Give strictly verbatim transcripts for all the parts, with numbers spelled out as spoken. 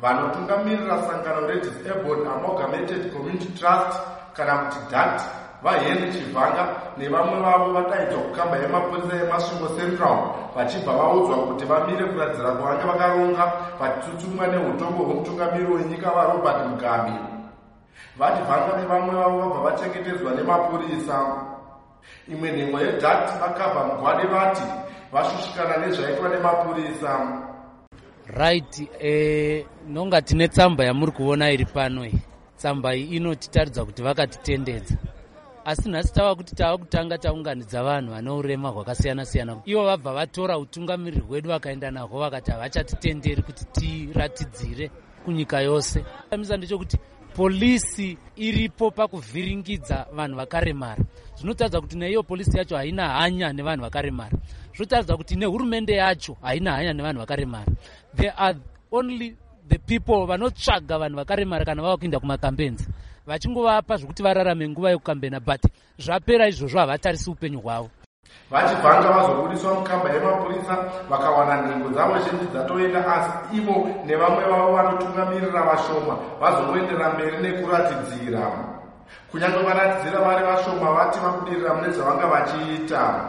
vanotungamirira sangano reDisabled Amalgamated Community Trust kana kuti D A T vaHenry Chivhanga nevamwe vavo vadaidzwa kukamba yemapurisa yeMasvingo Central vachibva vaudzwa kuti vamire kuradzira kwavange vakaronga vachitutumwa neutongo hwomutungamiri wenyika vaRobert Mugabe. Vachivhanga nevamwe vavo vabva vachengetedzwa nemapurisa. Imwe nhengo yeD A T vakabva mugwade vati vashushikana nezvaitwa nemapurisa. Right, eh, nonga tine tsamba yamuri kuona iri pano iyi. Tsamba iyi inotitaridza kuti vakatitendedza. Asi nhasi tava kuti tava kutanga taunganidza vanhu vane urema hwakasiyana siyana. Ivo vabva vatora utungamiriri hwedu vakaenda nahwo vakati havachatitenderi kuti tiratidzire kunyika yose. Chamisa ndechekuti polisi iripo pakuvhiringidza vanhu vakaremara. Zvinotaridza kuti neiyo polisi yacho haina hanya nevanhu vakaremara. Zvinotaridza kuti nehurumende yacho haina hanya nevanhu vakaremara. There are only the people vanotsvaga vanhu vakaremara kana vava kuenda kumakampenzi vachingovapa zvokuti vararame nguva yekukambena, but zvapera izvozvo havatarisi upenyu hwavo. Vachivhanga vazobudiswa mukamba yemapurisa vakawana nhengo dzavo zhinji dzatoenda, asi ivo nevamwe vavo vanotungamirira vashoma vazongoendera mberi nekuratidzira. Kunyange varatidzira vari vashoma vati vabudirira mune zvavanga vachiita.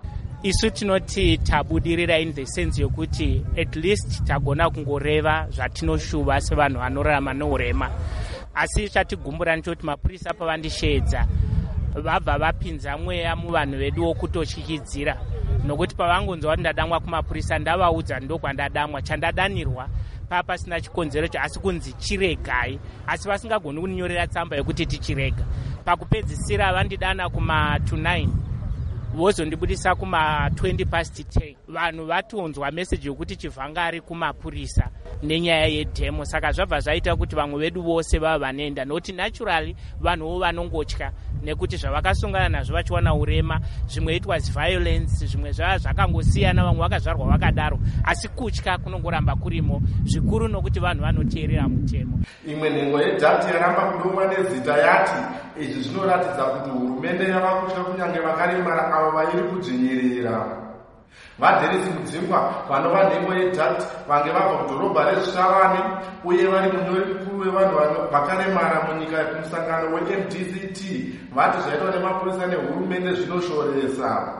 Isu tinoti tabudirira in the sense yokuti at least tagona kungoreva zvatinoshuva sevanhu vanorarama neurema. Asi chatigumbura ndechoti mapurisa pavandishedza vabva vapinza mweya muvanhu vedu wokutoshikidzira, nokuti pavangonzwa kuti ndadamwa kumapurisa ndavaudza ndokwandadamwa, chandadanirwa papa sina chikonzero asi kunzi chiregai, asi vasingagoni kuninyorera tsamba yokuti tichirega. Pakupedzisira vandidana kuma two nine vozondibudisa kuma twenty past ten. Vanhu vatonzwa message yokuti Chivhanga ari kumapurisa nenyaya yedhemo, saka zvabva zvaita kuti vamwe vedu vose vava vanoenda, nokuti naturally vanhuwo vanongotya nekuti zvavakasongana nazvo vachiwana urema, zvimwe it was violence, zvimwe zvava zvakangosiyana, vamwe vakazvarwa vakadaro, asi kutya kunongoramba kurimo zvikuru nokuti vanhu vanoteerera mutemo. Imwe nhengo yeD A T yaramba kudomwa nezita yati izvi zvinoratidza kuti hurumende yava kutya kunyange vakaremara avo vairi kudzvinyirira. Vaderesi Mudzingwa vanova nhengo yeD A T vange vabva kudhorobha reZvishavane uye vari munyori mukuru wevanhu vakaremara munyika kumusangano weM D C T vati zvaitwa nemapurisa nehurumende zvinoshoresa.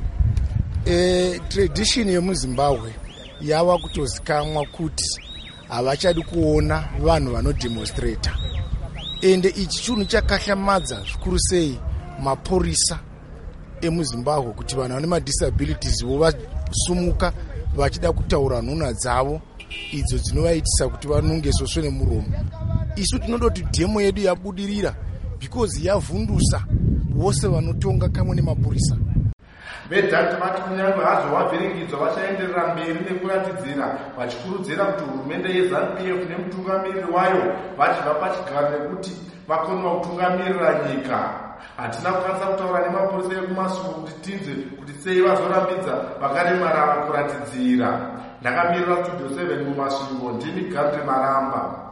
Eh, tradition yemuZimbabwe yava kutozikamwa kuti havachadi kuona vanhu vanodemonstrata, ende ichi chinhu chakahlamadza zvikuru sei mapurisa emuZimbabwe kuti vanhu vane madisabilities vovasumuka vachida kutaura nhuna dzavo idzo dzinovaitisa kuti vanonge svosve nemuromo. Isu tinoda kuti dhemo yedu yabudirira because yavhundusa vose vanotonga kamwe nemapurisa. VeD A T vati kunyange hazvo vavhiringidzwa vachaenderera mberi nekuratidzira vachikurudzira kuti hurumende yeZANU P F nemutungamiriri wayo vachibva pachigaro nekuti vakonwa kutungamirira nyika. Hatina kukwanisa kutaura nemapurisa ekumasvingo kuti tinzwe kuti sei vazorambidza vakaremara kuratidzira. Ndakamirira Studio seven mumasvingo, ndini Gandhi Maramba.